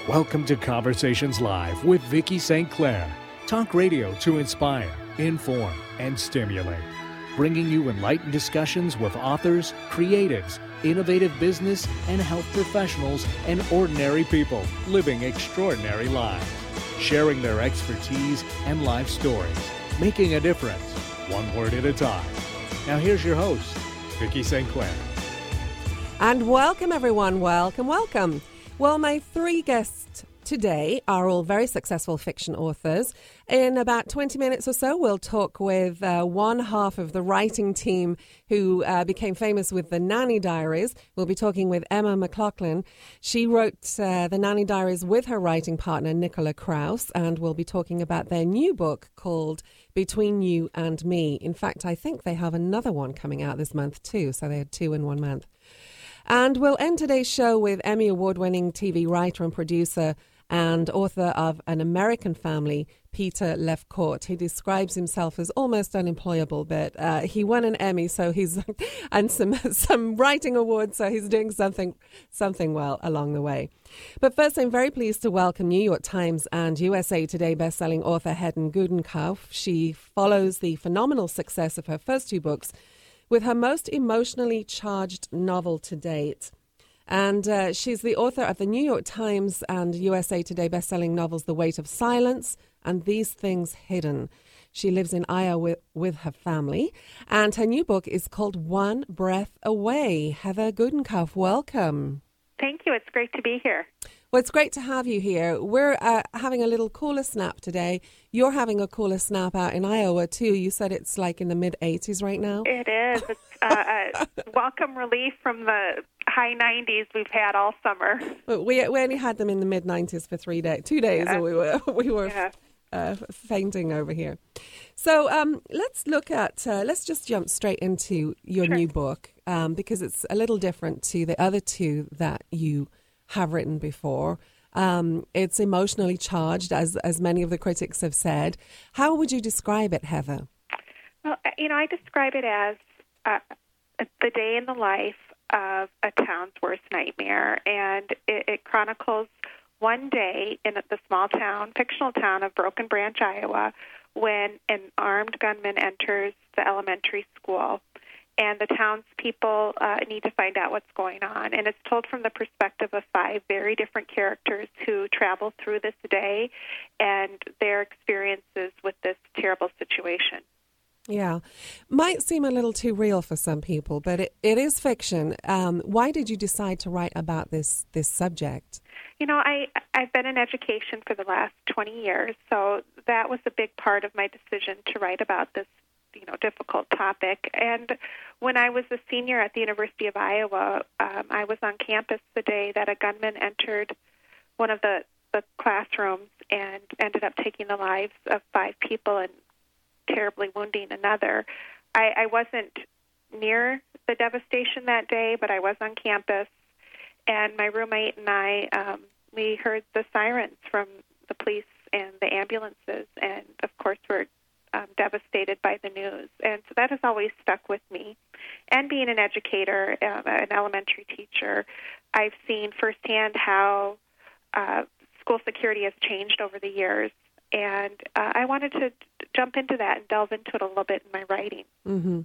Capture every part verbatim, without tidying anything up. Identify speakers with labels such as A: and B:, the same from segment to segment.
A: Welcome to Conversations Live with Vicki Saint Clair. Talk radio to inspire, inform, and stimulate. Bringing you enlightened discussions with authors, creatives, innovative business and health professionals, and ordinary people living extraordinary lives. Sharing their expertise and life stories. Making a difference, one word at a time. Now here's your host, Vicki Saint Clair.
B: And welcome, everyone. Welcome, welcome. Well, my three guests today are all very successful fiction authors. In about twenty minutes or so, we'll talk with uh, one half of the writing team who uh, became famous with The Nanny Diaries. We'll be talking with Emma McLaughlin. She wrote uh, The Nanny Diaries with her writing partner, Nicola Kraus, and we'll be talking about their new book called Between You and Me. In fact, I think they have another one coming out this month too, so they had two in one month. And we'll end today's show with Emmy Award-winning T V writer and producer and author of An American Family, Peter Lefcourt. He describes himself as almost unemployable, but uh, he won an Emmy, so he's and some some writing awards, so he's doing something something well along the way. But first, I'm very pleased to welcome New York Times and U S A Today bestselling author Hedda Gudenkauf. She follows the phenomenal success of her first two books with her most emotionally charged novel to date. And uh, she's the author of the New York Times and U S A Today bestselling novels The Weight of Silence and These Things Hidden. She lives in Iowa with, with her family, and her new book is called One Breath Away. Hedda Gudenkauf, welcome.
C: Thank you. It's great to be here.
B: Well, it's great to have you here. We're uh, having a little cooler snap today. You're having a cooler snap out in Iowa, too. You said it's like in the mid eighties right now.
C: It is. It's uh, a welcome relief from the high nineties we've had all summer.
B: We we only had them in the mid nineties for three days, two days,
C: yeah.
B: and we were we were
C: yeah.
B: uh, fainting over here. So um, let's look at uh, let's just jump straight into your
C: sure.
B: new book um, because it's a little different to the other two that you have written before. Um, it's emotionally charged, as as many of the critics have said. How would you describe it, Heather?
C: Well, you know, I describe it as uh, the day in the life of a town's worst nightmare, and it, it chronicles one day in the small town, fictional town of Broken Branch, Iowa, when an armed gunman enters the elementary school. And the townspeople uh, need to find out what's going on. And it's told from the perspective of five very different characters who travel through this day and their experiences with this terrible situation.
B: Yeah. Might seem a little too real for some people, but it, it is fiction. Um, why did you decide to write about this this subject?
C: You know, I, I've been in education for the last twenty years, so that was a big part of my decision to write about this you know, difficult topic. And when I was a senior at the University of Iowa, um, I was on campus the day that a gunman entered one of the, the classrooms and ended up taking the lives of five people and terribly wounding another. I, I wasn't near the devastation that day, but I was on campus, and my roommate and I, um, we heard the sirens from the police and the ambulances, and of course we're Um, devastated by the news. And so that has always stuck with me. And being an educator, uh, an elementary teacher, I've seen firsthand how uh, school security has changed over the years. And uh, I wanted to jump into that and delve into it a little bit in my writing.
B: Mm-hmm.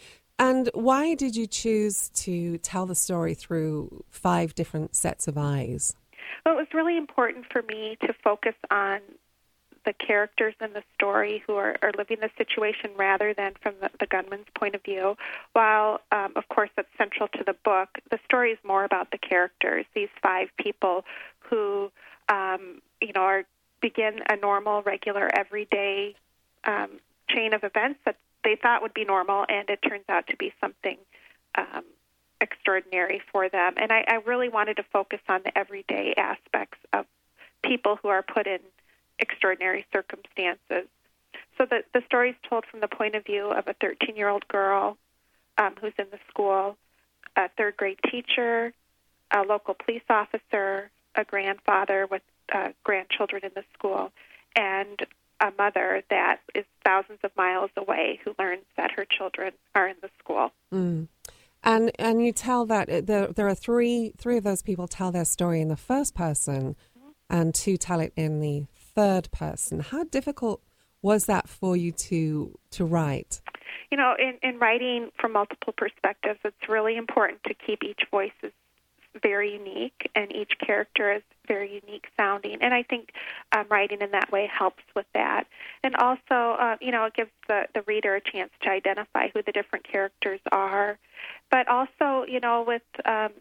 B: And why did you choose to tell the story through five different sets of eyes?
C: Well, it was really important for me to focus on the characters in the story who are, are living the situation rather than from the, the gunman's point of view. While, um, of course, that's central to the book, the story is more about the characters, these five people who, um, you know, are begin a normal, regular, everyday um, chain of events that they thought would be normal, and it turns out to be something um, extraordinary for them. And I, I really wanted to focus on the everyday aspects of people who are put in extraordinary circumstances. So the, the story is told from the point of view of a thirteen-year-old girl um, who's in the school, a third-grade teacher, a local police officer, a grandfather with uh, grandchildren in the school, and a mother that is thousands of miles away who learns that her children are in the school.
B: Mm. And and you tell that there, there are three three of those people tell their story in the first person. and to tell it in the third person. How difficult was that for you to to write?
C: You know, in, in writing from multiple perspectives, it's really important to keep each voice is very unique and each character is very unique sounding. And I think um, writing in that way helps with that. And also, uh, you know, it gives the, the reader a chance to identify who the different characters are. But also, you know, with um,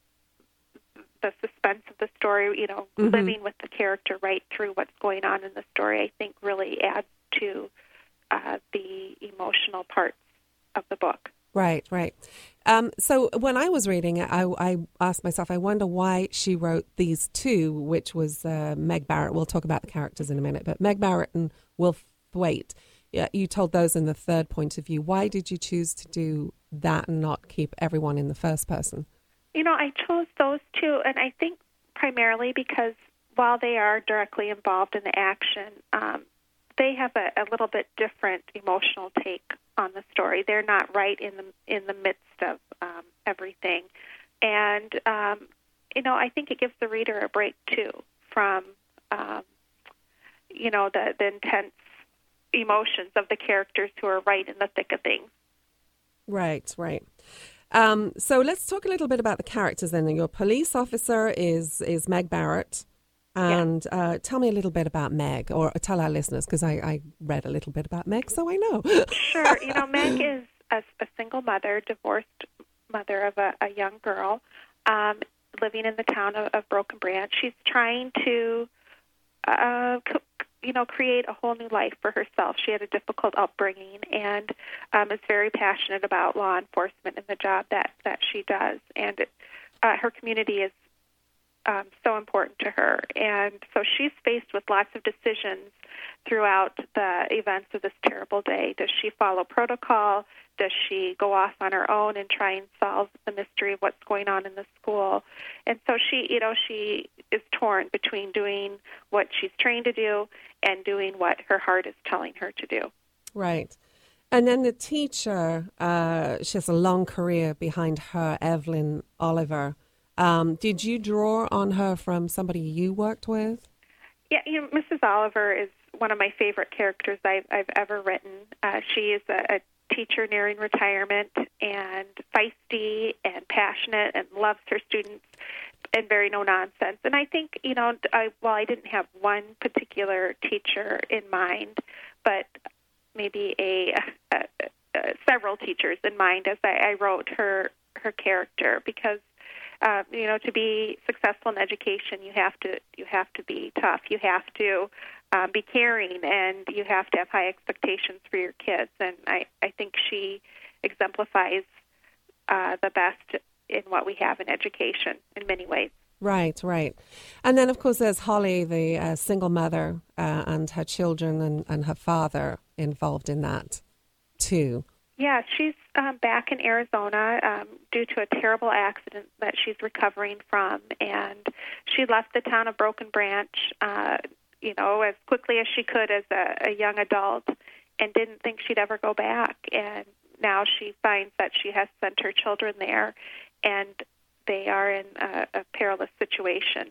C: the suspense of the story, you know, mm-hmm. living with the character right through what's going on in the story, I think really adds to uh, the emotional parts of the book.
B: Right, right. Um, so when I was reading it, I, I asked myself, I wonder why she wrote these two, which was uh, Meg Barrett. We'll talk about the characters in a minute, but Meg Barrett and Will Thwaite, yeah, you told those in the third point of view. Why did you choose to do that and not keep everyone in the first person?
C: You know, I chose those two, and I think primarily because while they are directly involved in the action, um, they have a, a little bit different emotional take on the story. They're not right in the in the midst of um, everything, and um, you know, I think it gives the reader a break too from um, you know the, the intense emotions of the characters who are right in the thick of things.
B: Right, right. Um, so let's talk a little bit about the characters then. Your police officer is is Meg Barrett. And yeah. uh, tell me a little bit about Meg, or tell our listeners, because I, I read a little bit about Meg, so I know.
C: Sure. You know, Meg is a, a single mother, divorced mother of a, a young girl, um, living in the town of, of Broken Branch. She's trying to, uh, co- you know, create a whole new life for herself. She had a difficult upbringing and um, is very passionate about law enforcement and the job that, that she does. And uh, her community is Um, so important to her. And so she's faced with lots of decisions throughout the events of this terrible day. Does she follow protocol? Does she go off on her own and try and solve the mystery of what's going on in the school? And so she, you know, she is torn between doing what she's trained to do and doing what her heart is telling her to do.
B: Right. And then the teacher, uh, she has a long career behind her, Evelyn Oliver. Um, did you draw on her from somebody you worked with?
C: Yeah, you know, Missus Oliver is one of my favorite characters I've, I've ever written. Uh, she is a, a teacher nearing retirement and feisty and passionate and loves her students and very no-nonsense. And I think, you know, I, while I didn't have one particular teacher in mind, but maybe a, a, a several teachers in mind as I, I wrote her her character, because Uh, you know, to be successful in education, you have to you have to be tough. You have to um, be caring, and you have to have high expectations for your kids. And I, I think she exemplifies uh, the best in what we have in education in many ways.
B: Right, right. And then, of course, there's Holly, the uh, single mother, uh, and her children and, and her father involved in that, too.
C: Yeah, she's um, back in Arizona um, due to a terrible accident that she's recovering from, and she left the town of Broken Branch, uh, you know, as quickly as she could as a, a young adult, and didn't think she'd ever go back. And now she finds that she has sent her children there, and they are in a, a perilous situation.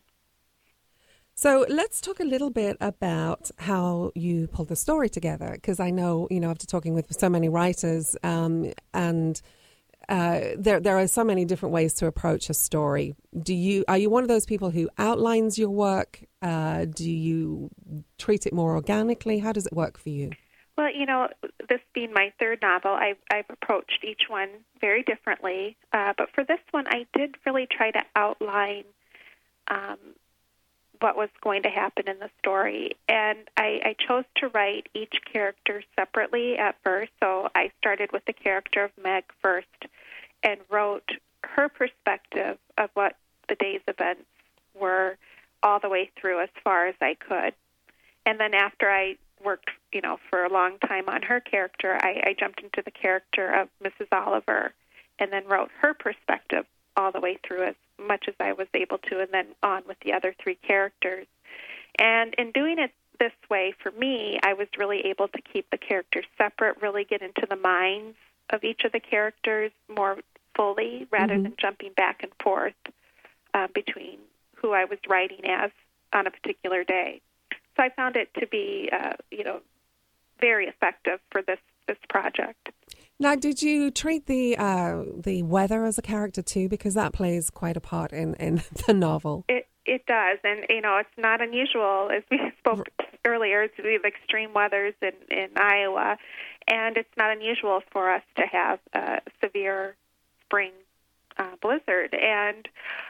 B: So let's talk a little bit about how you pulled the story together, because I know, you know, after talking with so many writers, um, and uh, there there are so many different ways to approach a story. Do you are you one of those people who outlines your work? Uh, do you treat it more organically? How does it work for you?
C: Well, you know, this being my third novel, I've, I've approached each one very differently. Uh, but for this one, I did really try to outline Um, what was going to happen in the story. And I, I chose to write each character separately at first. So I started with the character of Meg first and wrote her perspective of what the day's events were all the way through as far as I could. And then after I worked, you know, for a long time on her character, I, I jumped into the character of Missus Oliver and then wrote her perspective all the way through as much as I was able to, and then on with the other three characters. And in doing it this way, for me, I was really able to keep the characters separate, really get into the minds of each of the characters more fully, rather mm-hmm. than jumping back and forth uh, between who I was writing as on a particular day. So I found it to be, uh, you know, very effective for this, this project.
B: Now, did you treat the uh, the weather as a character too? Because that plays quite a part in, in the novel.
C: It it does, and you know, it's not unusual, as we spoke earlier, to have extreme weathers in, in Iowa, and it's not unusual for us to have a severe spring uh, blizzard. And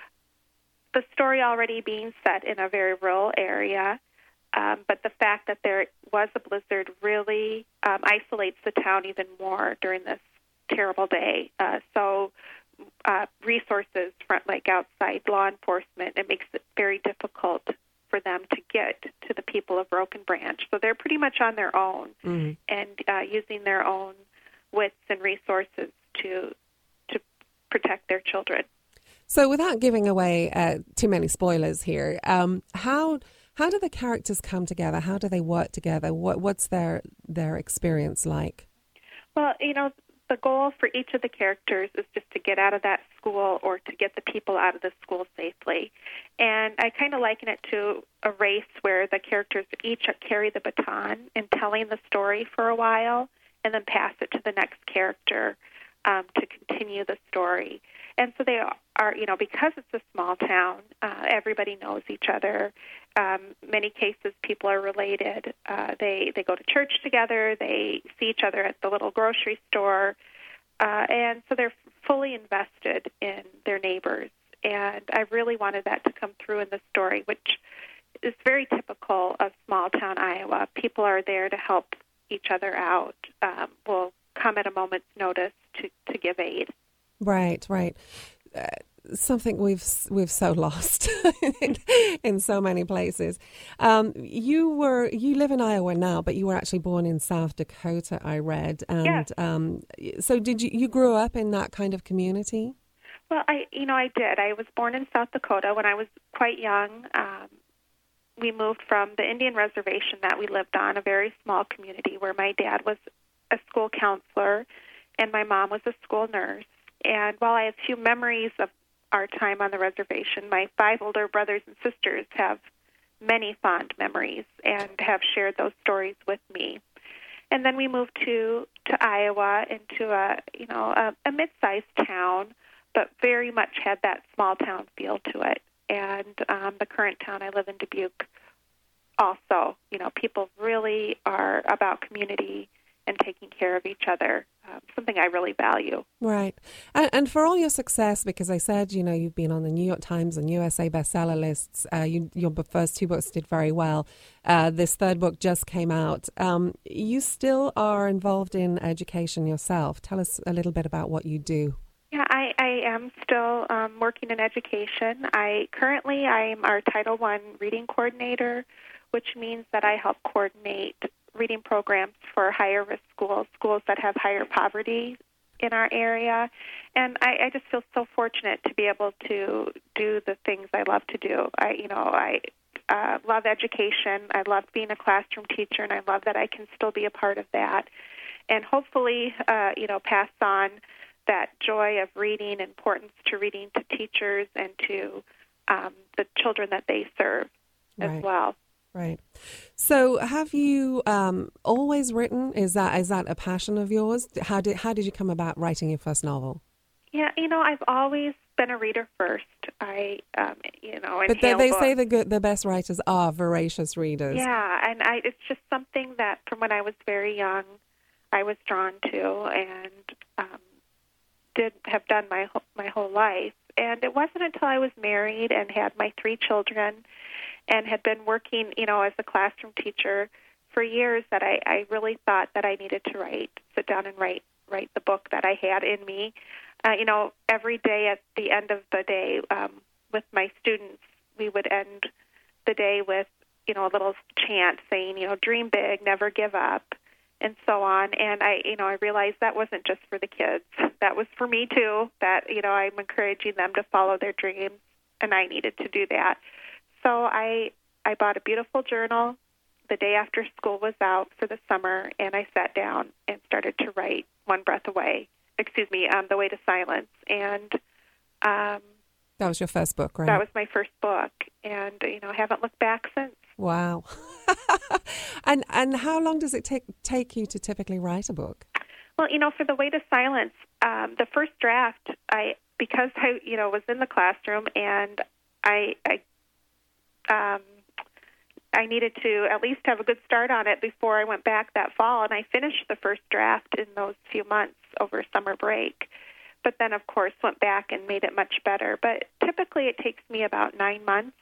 C: the story already being set in a very rural area, um, but the fact that there was a blizzard really um, isolates the town even more during this terrible day. Uh, so uh, resources, front like outside law enforcement, it makes it very difficult for them to get to the people of Broken Branch. So they're pretty much on their own mm-hmm. and uh, using their own wits and resources to to protect their children.
B: So without giving away uh, too many spoilers here, um, how how do the characters come together? How do they work together? What what's their their experience like?
C: Well, you know, the goal for each of the characters is just to get out of that school or to get the people out of the school safely. And I kind of liken it to a race where the characters each carry the baton in telling the story for a while and then pass it to the next character um, to continue the story. And so they are, you know, because it's a small town, uh, everybody knows each other. Um, many cases, people are related. Uh, they they go to church together. They see each other at the little grocery store, uh, and so they're fully invested in their neighbors. And I really wanted that to come through in the story, which is very typical of small town Iowa. People are there to help each other out. Um, will come at a moment's notice to, to give aid.
B: Right, right. Uh, something we've we've so lost in, in so many places. Um, you were you live in Iowa now, but you were actually born in South Dakota, I read. And
C: yes.
B: um, so, did you you grew up in that kind of community?
C: Well, I you know I did. I was born in South Dakota when I was quite young. Um, we moved from the Indian reservation that we lived on, a very small community where my dad was a school counselor and my mom was a school nurse. And while I have few memories of our time on the reservation, my five older brothers and sisters have many fond memories and have shared those stories with me. And then we moved to, to Iowa into a you know a, a mid-sized town, but very much had that small town feel to it. And um, the current town I live in, Dubuque, also, you know, people really are about community and taking care of each other, um, something I really value.
B: Right. And, and for all your success, because I said, you know, you've been on the New York Times and U S A bestseller lists. Uh, you, your first two books did very well. Uh, this third book just came out. Um, you still are involved in education yourself. Tell us a little bit about what you do.
C: Yeah, I, I am still um, working in education. I currently I am our Title One reading coordinator, which means that I help coordinate reading programs for higher risk schools, schools that have higher poverty in our area. And I, I just feel so fortunate to be able to do the things I love to do. I, you know, I uh, love education. I love being a classroom teacher, and I love that I can still be a part of that. And hopefully, uh, you know, pass on that joy of reading, importance to reading to teachers and to um, the children that they serve as
B: right.
C: well.
B: Right. So, have you um, always written? Is that is that a passion of yours? How did how did you come about writing your first novel?
C: Yeah, you know, I've always been a reader first. I, um, you know,
B: but they, they say the good, the best writers are voracious readers.
C: Yeah, and I, it's just something that from when I was very young, I was drawn to and um, did have done my whole, my whole life. And it wasn't until I was married and had my three children and had been working, you know, as a classroom teacher for years that I, I really thought that I needed to write, sit down and write, write the book that I had in me. Uh, you know, every day at the end of the day um, with my students, we would end the day with, you know, a little chant saying, you know, dream big, never give up, and so on. And I, you know, I realized that wasn't just for the kids. That was for me too, that, you know, I'm encouraging them to follow their dreams, and I needed to do that. So I I bought a beautiful journal the day after school was out for the summer, and I sat down and started to write One Breath Away, excuse me, um, The Way to Silence. And um,
B: That was your first book, right?
C: That was my first book, and, you know, haven't looked back since.
B: Wow. and and how long does it take take you to typically write a book?
C: Well, you know, for The Way to Silence, um, the first draft, I because I, you know, was in the classroom, and I, I, um, I needed to at least have a good start on it before I went back that fall, and I finished the first draft in those few months over summer break. But then, of course, went back and made it much better. But typically, it takes me about nine months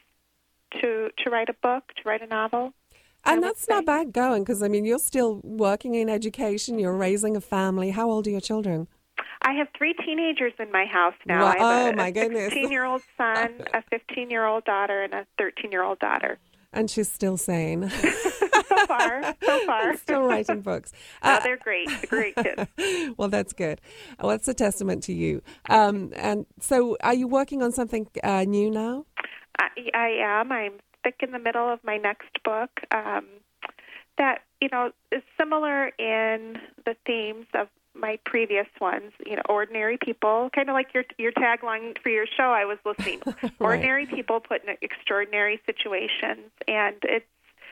C: to to write a book, to write a novel.
B: And that's not bad going, because, I mean, you're still working in education, you're raising a family. How old are your children?
C: I have three teenagers in my house now.
B: Wow.
C: I have a,
B: oh, my
C: a
B: goodness.
C: sixteen-year-old son, a fifteen-year-old daughter, and a thirteen-year-old daughter.
B: And she's still sane.
C: so far, so far.
B: Still writing books.
C: Oh,
B: Uh,
C: they're great. They're great kids.
B: well, that's good. Well, that's a testament to you. Um, and so are you working on something uh, new now?
C: I, I am. I'm thick in the middle of my next book um, that, you know, is similar in the themes of my previous ones, you know, ordinary people, kind of like your your tagline for your show. I was listening.
B: Right.
C: Ordinary people put in extraordinary situations, and it's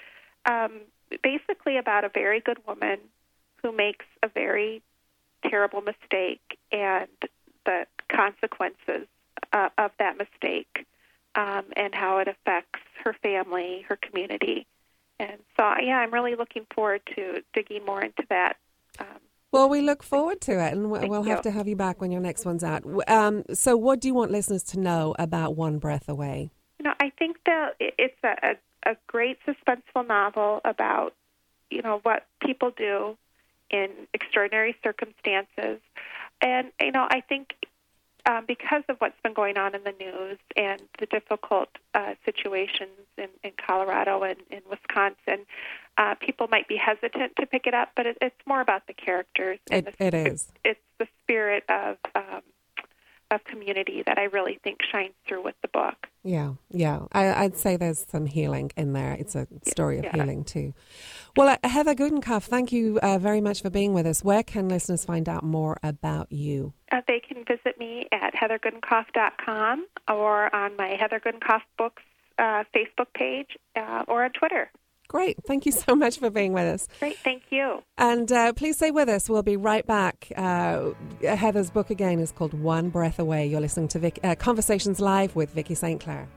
C: um, basically about a very good woman who makes a very terrible mistake and the consequences uh, of that mistake, um, and how it affects her family, her community. And so, yeah, I'm really looking forward to digging more into that. Um,
B: Well, we look forward to it, and we'll
C: you.
B: have to have you back when your next one's out. Um, so what do you want listeners to know about One Breath Away?
C: You know, I think that it's a, a, a great suspenseful novel about, you know, what people do in extraordinary circumstances. And, you know, I think um, because of what's been going on in the news and the difficult uh, situations in, in Colorado and in Wisconsin, uh, people might be hesitant to pick it up, but it, it's more about the characters. And
B: It,
C: the,
B: it is.
C: It's the spirit of um, of community that I really think shines through with the book.
B: Yeah, yeah. I, I'd say there's some healing in there. It's a story of
C: Yeah.
B: healing too. Well, uh, Heather Gudenkauf, thank you uh, very much for being with us. Where can listeners find out more about you?
C: Uh, they can visit me at heather gudenkauf dot com or on my Heather Gudenkauf Books uh, Facebook page uh, or on Twitter.
B: Great. Thank you so much for being with us.
C: Great. Thank you.
B: And uh, please stay with us. We'll be right back. Uh, Heather's book again is called One Breath Away. You're listening to Vic, uh, Conversations Live with Vicki Saint Clair.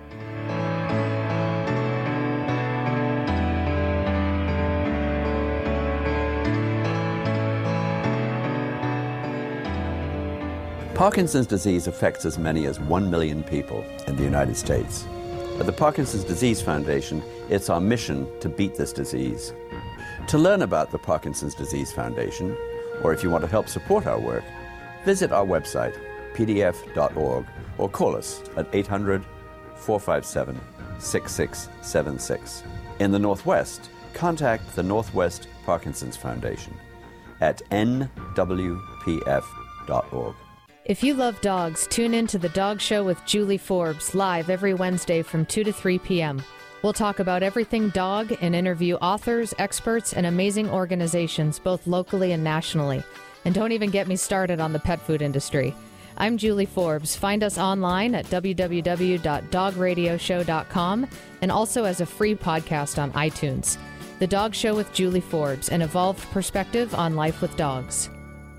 D: Parkinson's disease affects as many as one million people in the United States. At the Parkinson's Disease Foundation, it's our mission to beat this disease. To learn about the Parkinson's Disease Foundation, or if you want to help support our work, visit our website, p d f dot org, or call us at eight hundred, four five seven, six six seven six. In the Northwest, contact the Northwest Parkinson's Foundation at n w p f dot org.
E: If you love dogs, tune in to The Dog Show with Julie Forbes, live every Wednesday from two to three p.m. We'll talk about everything dog and interview authors, experts, and amazing organizations, both locally and nationally. And don't even get me started on the pet food industry. I'm Julie Forbes. Find us online at w w w dot dog radio show dot com and also as a free podcast on iTunes. The Dog Show with Julie Forbes, an evolved perspective on life with dogs.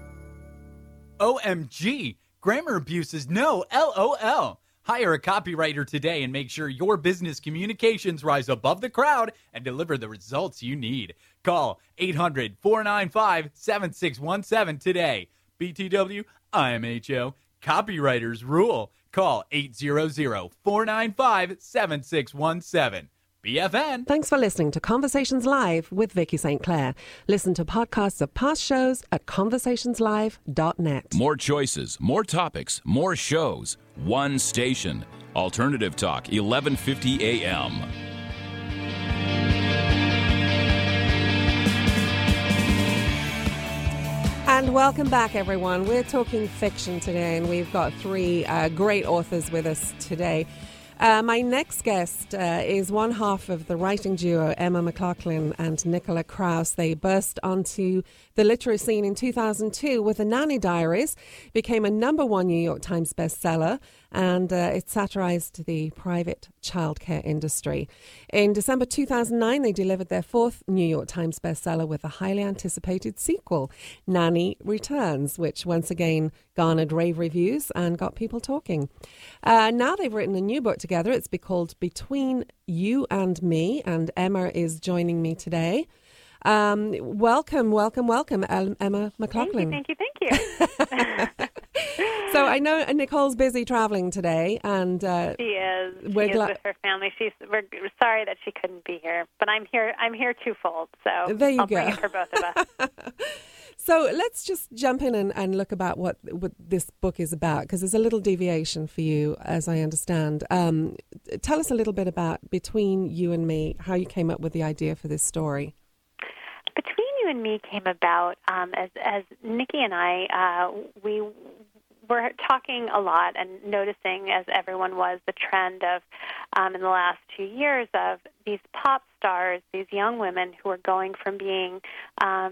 F: O M G, grammar abuse is no LOL. Hire a copywriter today and make sure your business communications rise above the crowd and deliver the results you need. Call eight hundred, four nine five, seven six one seven today. B T W, I M H O, copywriters rule. Call eight hundred, four nine five, seven six one seven. B F N.
B: Thanks for listening to Conversations Live with Vicki Saint Clair. Listen to podcasts of past shows at conversations live dot net.
G: More choices, more topics, more shows. One station. Alternative Talk, eleven fifty A M.
B: And welcome back, everyone. We're talking fiction today, and we've got three uh, great authors with us today. Uh, my next guest uh, is one half of the writing duo Emma McLaughlin and Nicola Kraus. They burst onto the literary scene in two thousand two with The Nanny Diaries, became a number one New York Times bestseller, and uh, it satirized the private childcare industry. In December two thousand nine, they delivered their fourth New York Times bestseller with a highly anticipated sequel, Nanny Returns, which once again garnered rave reviews and got people talking. Uh, now they've written a new book together. It's be called Between You and Me, and Emma is joining me today. Um, welcome, welcome, welcome, Emma McLaughlin.
C: Thank you, thank you, thank you.
B: So I know Nicole's busy traveling today, and uh,
H: she is. She
B: we're
H: is
B: gla-
H: with her family. She's. We're sorry that she couldn't be here, but I'm here. I'm here twofold. So
B: there you
H: I'll
B: go.
H: bring it for both of us.
B: So let's just jump in and, and look about what, what this book is about, because there's a little deviation for you, as I understand. Um, tell us a little bit about Between You and Me, how you came up with the idea for this story.
H: Between You and Me came about um, as, as Nikki and I, uh, we were talking a lot and noticing, as everyone was, the trend of, um, in the last two years, of these pop stars, these young women who are going from being um,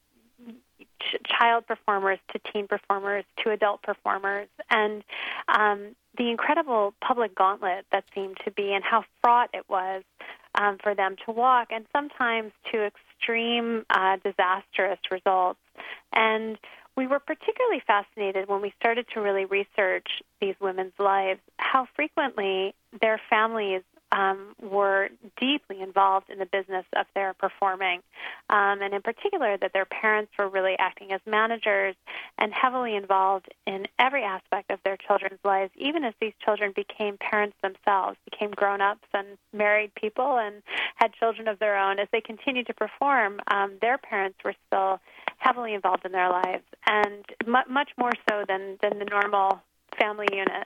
H: ch- child performers to teen performers to adult performers, and um, the incredible public gauntlet that seemed to be, and how fraught it was um, for them to walk, and sometimes to extreme uh, disastrous results. And we were particularly fascinated when we started to really research these women's lives, how frequently their families um, were deeply involved in the business of their performing, um, and in particular that their parents were really acting as managers and heavily involved in every aspect of their children's lives, even as these children became parents themselves, became grown-ups and married people and had children of their own. As they continued to perform, um, their parents were still heavily involved in their lives, and mu- much more so than, than the normal family unit.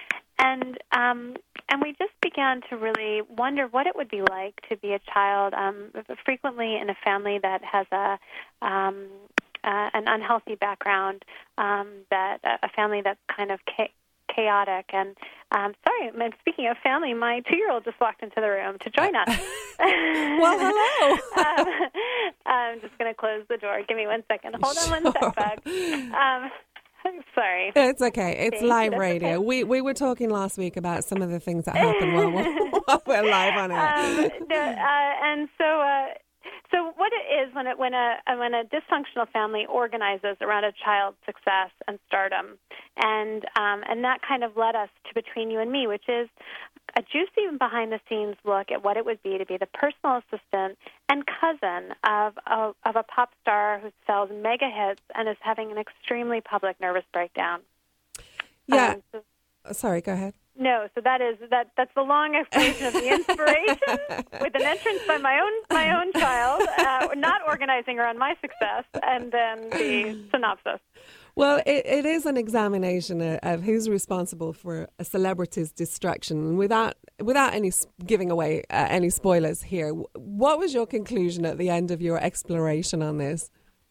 H: And um, and we just began to really wonder what it would be like to be a child, um, frequently in a family that has a um, uh, an unhealthy background, um, that a family that's kind of cha- chaotic. And um, sorry, I'm speaking of family, my two-year-old just walked into the room to join us.
B: Well, hello.
H: um, I'm just going to close the door. Give me one second. Hold on one sec, Bug. Um, Sorry.
B: It's okay. It's
H: Thank
B: live
H: you.
B: radio.
H: Okay.
B: We we were talking last week about some of the things that happen while we're, while we're live on air.
H: Um, no, uh, and so, uh, so what it is when it, when a when a dysfunctional family organizes around a child's success and stardom, and um, and that kind of led us to Between You and Me, which is a juicy behind-the-scenes look at what it would be to be the personal assistant and cousin of a, of a pop star who sells mega hits and is having an extremely public nervous breakdown.
B: Yeah.
H: Um, so,
B: Sorry, go ahead.
H: no, so that is that. That's the long explanation of the inspiration, with an entrance by my own my own child, uh, not organizing around my success, and then the synopsis.
B: Well, it, it is an examination of, of who's responsible for a celebrity's distraction. Without without any giving away uh, any spoilers here, what was your conclusion at the end of your exploration on this?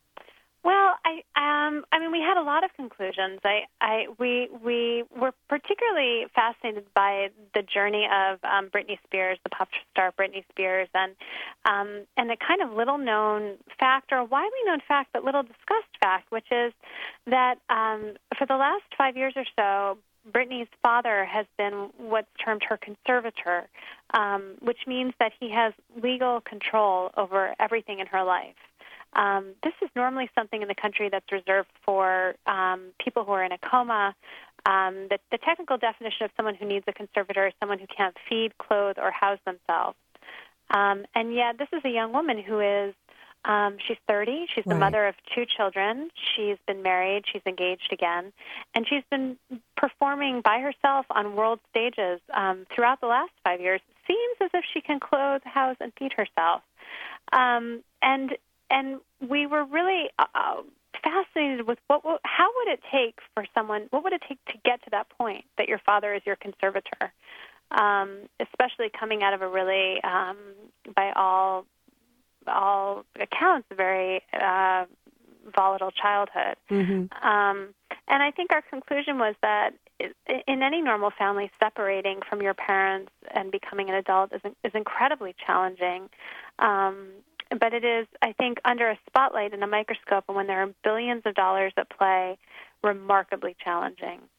H: Well, I um, I mean, we had a lot of conclusions. I, I we we were particularly fascinated by the journey of um, Britney Spears, the pop star Britney Spears, and um, and a kind of little known fact, or a widely known fact but little discussed fact, which is that um, for the last five years or so, Britney's father has been what's termed her conservator, um, which means that he has legal control over everything in her life. Um, this is normally something in the country that's reserved for um, people who are in a coma. Um, the, the technical definition of someone who needs a conservator is someone who can't feed, clothe, or house themselves. Um, and yet this is a young woman who is, um, she's thirty. She's the
B: Right.
H: mother of two children. She's been married. She's engaged again. And she's been performing by herself on world stages um, throughout the last five years. Seems as if she can clothe, house, and feed herself. Um, and And we were really uh, fascinated with what, what, how would it take for someone, what would it take to get to that point that your father is your conservator, um, especially coming out of a really, um, by all all accounts, very uh, volatile childhood.
B: Mm-hmm.
H: Um, and I think our conclusion was that in any normal family, separating from your parents and becoming an adult is, is incredibly challenging. Um, But it is, I think, under a spotlight and a microscope, and when there are billions of dollars at play, remarkably challenging.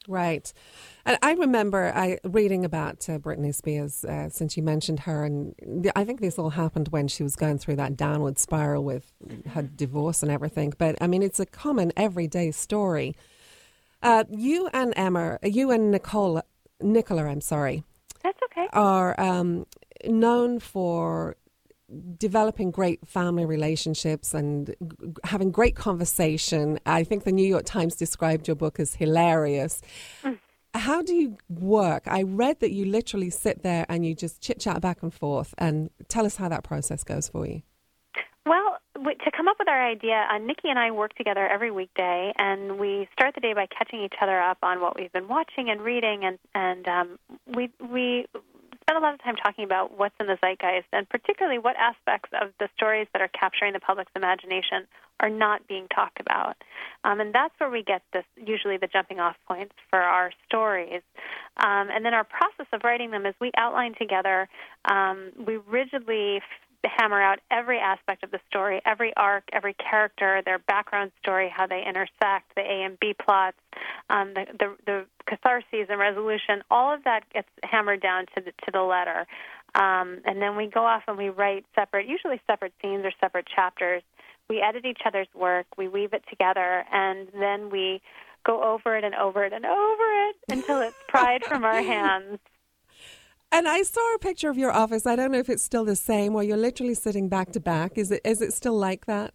B: Right. And I remember I reading about uh, Britney Spears, uh, since you mentioned her, and th- I think this all happened when she was going through that downward spiral with her divorce and everything. But, I mean, it's a common everyday story. Uh, you and Emma, you and Nicole, Nicola, I'm sorry.
H: That's okay.
B: Are um, known for developing great family relationships and g- having great conversation. I think the New York Times described your book as hilarious. Mm. How do you work? I read that you literally sit there and you just chit-chat back and forth. And tell us how that process goes for you.
H: Well, w- to come up with our idea, uh, Nikki and I work together every weekday, and we start the day by catching each other up on what we've been watching and reading, and, and um, we we spend a lot of time talking about what's in the zeitgeist, and particularly what aspects of the stories that are capturing the public's imagination are not being talked about. Um, and that's where we get this, usually the jumping off points for our stories. Um, and then our process of writing them is we outline together, um, we rigidly f- hammer out every aspect of the story, every arc, every character, their background story, how they intersect, the A and B plots, um, the, the, the catharses and resolution. All of that gets hammered down to the, to the letter. Um, and then we go off and we write separate, usually separate scenes or separate chapters. We edit each other's work, we weave it together, and then we go over it and over it and over it until it's pried from our hands.
B: And I saw a picture of your office. I don't know if it's still the same, where you're literally sitting back to back. Is it? Is it still like that?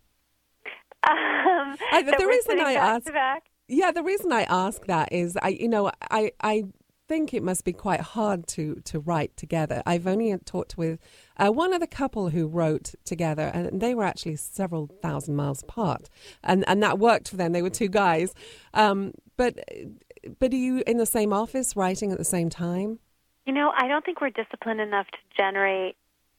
H: Um,
B: I, the
H: we're
B: reason I
H: back
B: ask,
H: to back?
B: yeah, the reason I ask that is, I, you know, I, I think it must be quite hard to to write together. I've only talked with uh, one other couple who wrote together, and they were actually several thousand miles apart, and and that worked for them. They were two guys, um, but but are you in the same office writing at the same time?
H: You know, I don't think we're disciplined enough to generate,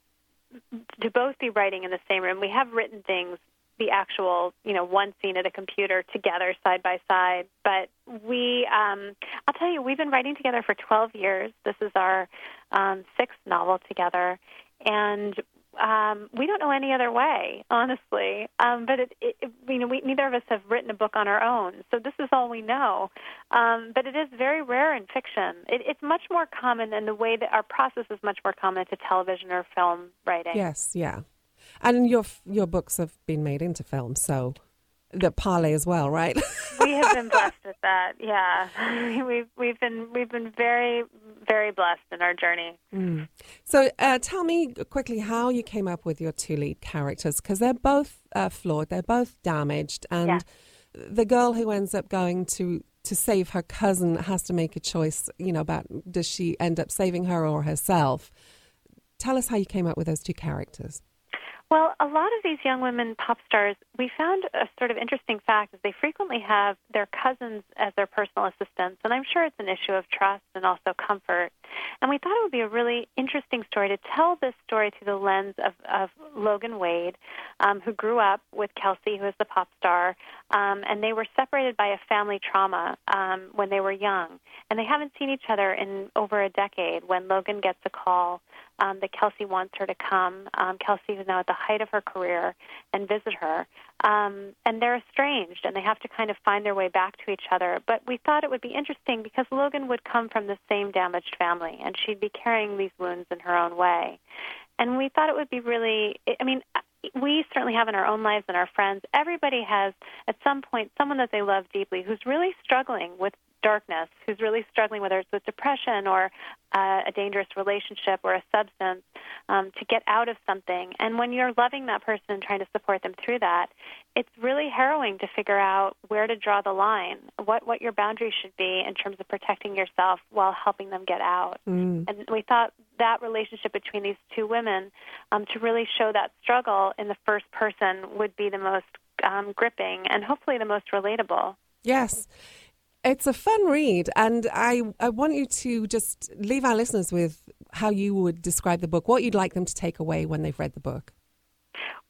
H: to both be writing in the same room. We have written things, the actual, you know, one scene at a computer together side by side. But we, um, I'll tell you, we've been writing together for twelve years. This is our um, sixth novel together. And um, we don't know any other way, honestly. Um, but, it, it, you know, we, neither of us have written a book on our own. So this is all we know. Um, but it is very rare in fiction. It, it's much more common in the way that our process is much more common to television or film writing.
B: Yes, yeah. And your your books have been made into films, so the parlay as well, right?
H: We have been blessed with that. Yeah, we've we've been we've been very very blessed in our journey.
B: Mm. So, uh, tell me quickly how you came up with your two lead characters, because they're both uh, flawed, they're both damaged, and
H: yeah.
B: the girl who ends up going to to save her cousin has to make a choice. You know, about does she end up saving her or herself? Tell us how you came up with those two characters.
H: Well, a lot of these young women pop stars, we found a sort of interesting fact is they frequently have their cousins as their personal assistants, and I'm sure it's an issue of trust and also comfort. And we thought it would be a really interesting story to tell this story through the lens of, of Logan Wade, um, who grew up with Kelsey, who is the pop star, um, and they were separated by a family trauma um, when they were young. And they haven't seen each other in over a decade when Logan gets a call Um, that Kelsey wants her to come. Um, Kelsey is now at the height of her career and visit her. Um, and they're estranged, and they have to kind of find their way back to each other. But we thought it would be interesting because Logan would come from the same damaged family, and she'd be carrying these wounds in her own way. And we thought it would be really, I mean, we certainly have in our own lives and our friends, everybody has at some point someone that they love deeply who's really struggling with darkness, who's really struggling, whether it's with depression or uh, a dangerous relationship or a substance, um, to get out of something. And when you're loving that person and trying to support them through that, it's really harrowing to figure out where to draw the line, what, what your boundaries should be in terms of protecting yourself while helping them get out. Mm. And we thought that relationship between these two women, um, to really show that struggle in the first person, would be the most um, gripping and hopefully the most relatable.
B: Yes. It's a fun read, and I, I want you to just leave our listeners with how you would describe the book, what you'd like them to take away when they've read the book.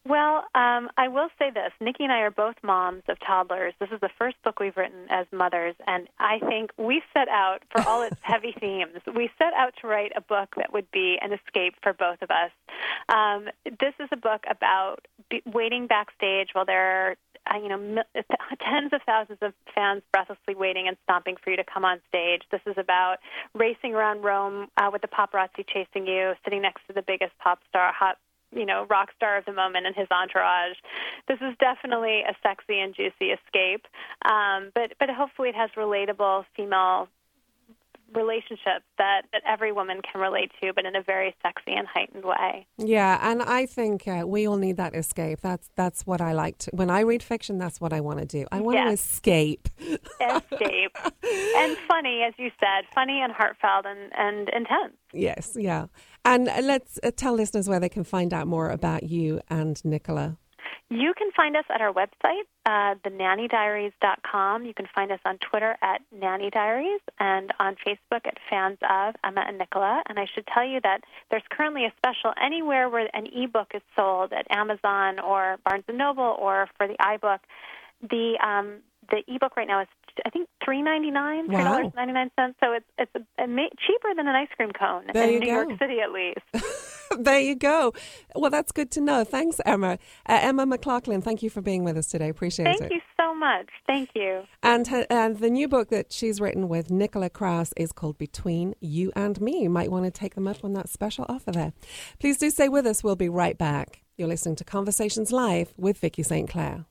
H: Well, um, I will say this. Nikki and I are both moms of toddlers. This is the first book we've written as mothers, and I think we set out, for all its heavy themes, we set out to write a book that would be an escape for both of us. Um, this is a book about be- waiting backstage while there are Uh, you know, m- tens of thousands of fans breathlessly waiting and stomping for you to come on stage. This is about racing around Rome uh, with the paparazzi chasing you, sitting next to the biggest pop star, hot, you know, rock star of the moment and his entourage. This is definitely a sexy and juicy escape, um, but but hopefully it has relatable female relationships that, that every woman can relate to, but in a very sexy and heightened way.
B: Yeah, and I think uh, we all need that escape. That's that's what I like to. When I read fiction, that's what I want to do. I want
H: yes.
B: to escape.
H: Escape. And funny, as you said, funny and heartfelt and, and intense.
B: Yes, yeah. And uh, let's uh, tell listeners where they can find out more about you and Nicola.
H: You can find us at our website, uh, the nanny diaries dot com. You can find us on Twitter at Nanny Diaries and on Facebook at Fans of Emma and Nicola. And I should tell you that there's currently a special anywhere where an ebook is sold at Amazon or Barnes and Noble or for the iBook. The um, the ebook right now is, I think, three dollars and ninety-nine cents, three dollars and ninety-nine cents. So it's it's a, a ma- cheaper than an ice cream cone
B: there
H: in New
B: go.
H: York City, at least.
B: There you go. Well, that's good to know. Thanks, Emma. Uh, Emma McLaughlin, thank you for being with us today. Appreciate
H: Thank
B: it.
H: Thank you so much. Thank you.
B: And, her, and the new book that she's written with Nicola Kraus is called Between You and Me. You might want to take them up on that special offer there. Please do stay with us. We'll be right back. You're listening to Conversations Live with Vicky Saint Clair.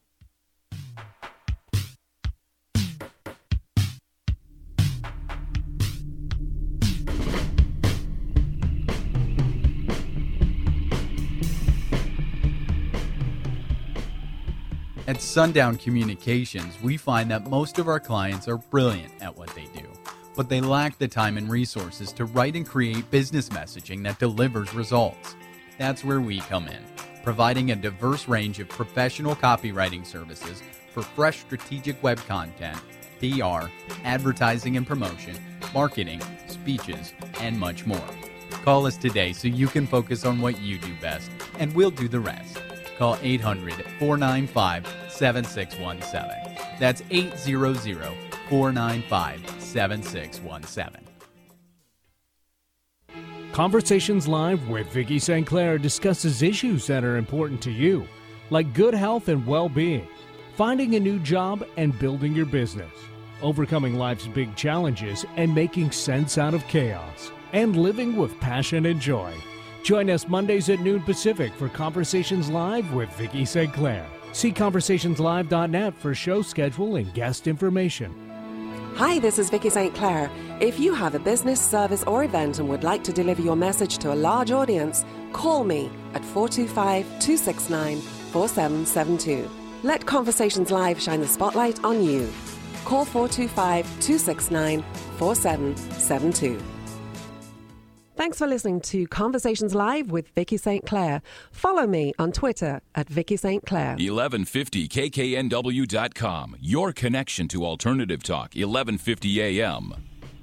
F: At Sundown Communications, we find that most of our clients are brilliant at what they do, but they lack the time and resources to write and create business messaging that delivers results. That's where we come in, providing a diverse range of professional copywriting services for fresh strategic web content, P R, advertising and promotion, marketing, speeches, and much more. Call us today so you can focus on what you do best, and we'll do the rest. Call eight hundred, four nine five, seven six one seven. That's eight hundred, four nine five, seven six one seven.
A: Conversations Live with Vicky Saint Clair discusses issues that are important to you, like good health and well-being, finding a new job and building your business, overcoming life's big challenges and making sense out of chaos, and living with passion and joy. Join us Mondays at noon Pacific for Conversations Live with Vicky Saint Clair. See conversations live dot net for show schedule and guest information.
B: Hi, this is Vicky Saint Clair. If you have a business, service, or event and would like to deliver your message to a large audience, call me at four two five, two six nine, four seven seven two. Let Conversations Live shine the spotlight on you. Call four two five, two six nine, four seven seven two. Thanks for listening to Conversations Live with Vicky Saint Clair. Follow me on Twitter at Vicky Saint Clair.
G: eleven fifty K K N W dot com. Your connection to Alternative Talk, eleven fifty A M.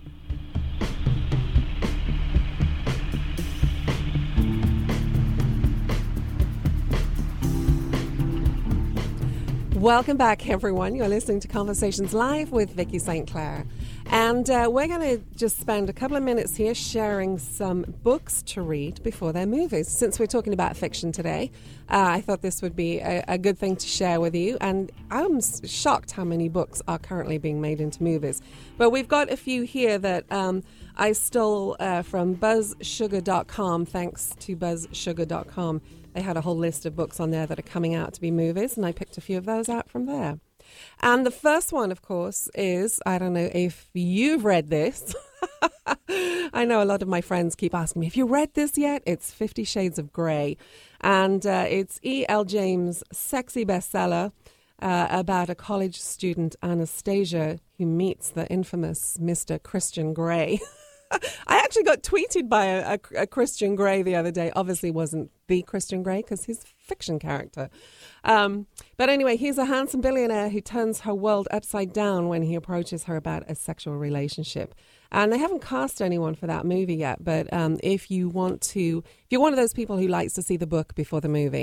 B: Welcome back, everyone. You're listening to Conversations Live with Vicky Saint Clair. And uh, we're going to just spend a couple of minutes here sharing some books to read before their movies. Since we're talking about fiction today, uh, I thought this would be a, a good thing to share with you. And I'm shocked how many books are currently being made into movies. But we've got a few here that um, I stole uh, from buzz sugar dot com. Thanks to buzz sugar dot com. They had a whole list of books on there that are coming out to be movies, and I picked a few of those out from there. And the first one, of course, is, I don't know if you've read this. I know a lot of my friends keep asking me, have you read this yet? It's Fifty Shades of Grey. And uh, it's E L James' sexy bestseller uh, about a college student, Anastasia, who meets the infamous Mister Christian Grey. I actually got tweeted by a, a, a Christian Grey the other day. Obviously wasn't the Christian Grey because he's a fiction character. Um, but anyway, he's a handsome billionaire who turns her world upside down when he approaches her about a sexual relationship. And they haven't cast anyone for that movie yet. But um, if you want to, if you're one of those people who likes to see the book before the movie,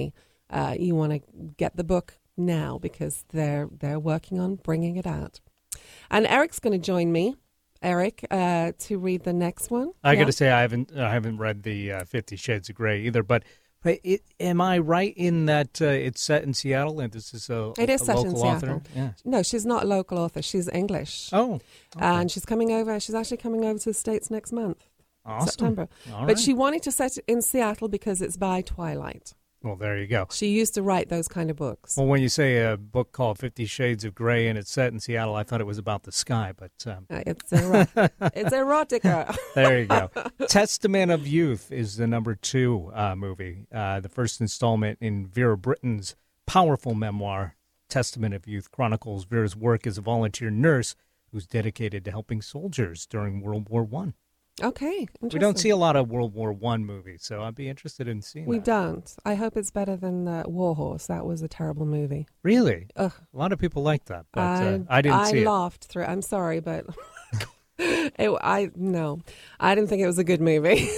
B: uh, you want to get the book now because they're they're working on bringing it out. And Eric's going to join me, Eric, uh, to read the next one.
I: I
B: yeah?
I: got to say I haven't I haven't read the uh, Fifty Shades of Grey either, but. But it, am I right in that uh, it's set in Seattle and this is a,
B: it is
I: a
B: set
I: local
B: in Seattle.
I: author? Yeah.
B: No, she's not a local author. She's English.
I: Oh. Okay.
B: And she's coming over. She's actually coming over to the States next month.
I: Awesome.
B: September.
I: All
B: but
I: right.
B: she wanted to set it in Seattle because it's by Twilight.
I: Well, there you go.
B: She used to write those kind of books.
I: Well, when you say a book called Fifty Shades of Grey and it's set in Seattle, I thought it was about the sky, but... Um...
B: Uh, it's, ero- it's erotica.
I: There you go. Testament of Youth is the number two uh, movie, uh, the first installment in Vera Britton's powerful memoir, Testament of Youth, chronicles Vera's work as a volunteer nurse who's dedicated to helping soldiers during World War One.
B: Okay,
I: we don't see a lot of World War One movies, so I'd be interested in seeing
B: we
I: that.
B: We don't. I hope it's better than uh, War Horse. That was a terrible movie.
I: Really?
B: Ugh.
I: A lot of people like that, but
B: I,
I: uh, I didn't
B: I
I: see it.
B: I laughed through it. I'm sorry, but it, I no, I didn't think it was a good movie.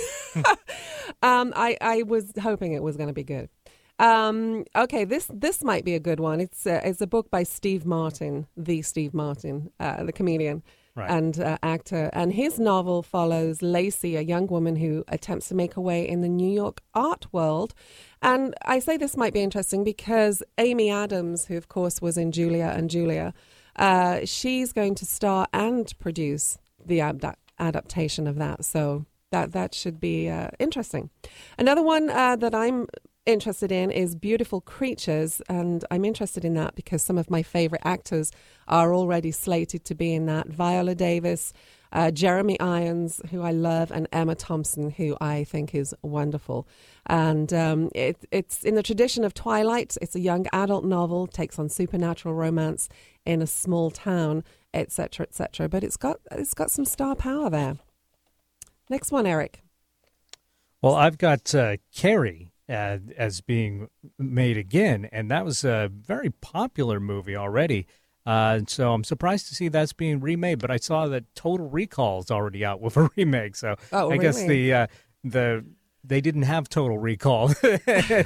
B: um, I, I was hoping it was going to be good. Um, okay, this this might be a good one. It's uh, it's a book by Steve Martin, the Steve Martin, uh, the comedian. Right. And uh, actor. And his novel follows Lacey, a young woman who attempts to make her way in the New York art world. And I say this might be interesting because Amy Adams, who of course was in Julia and Julia, uh, she's going to star and produce the ad- adaptation of that. So that, that should be uh, interesting. Another one uh, that I'm interested in is Beautiful Creatures, and I'm interested in that because some of my favorite actors are already slated to be in that. Viola Davis, uh, Jeremy Irons, who I love, and Emma Thompson, who I think is wonderful. And um, it, it's in the tradition of Twilight. It's a young adult novel, takes on supernatural romance in a small town, et cetera, et cetera. But it's got it's got some star power there. Next one, Eric.
I: Well, I've got uh, Carrie. Uh, as being made again, and that was a very popular movie already. Uh, so I'm surprised to see that's being remade. But I saw that Total Recall is already out with a remake. So
B: oh,
I: I
B: really?
I: guess the uh, the they didn't have Total Recall to,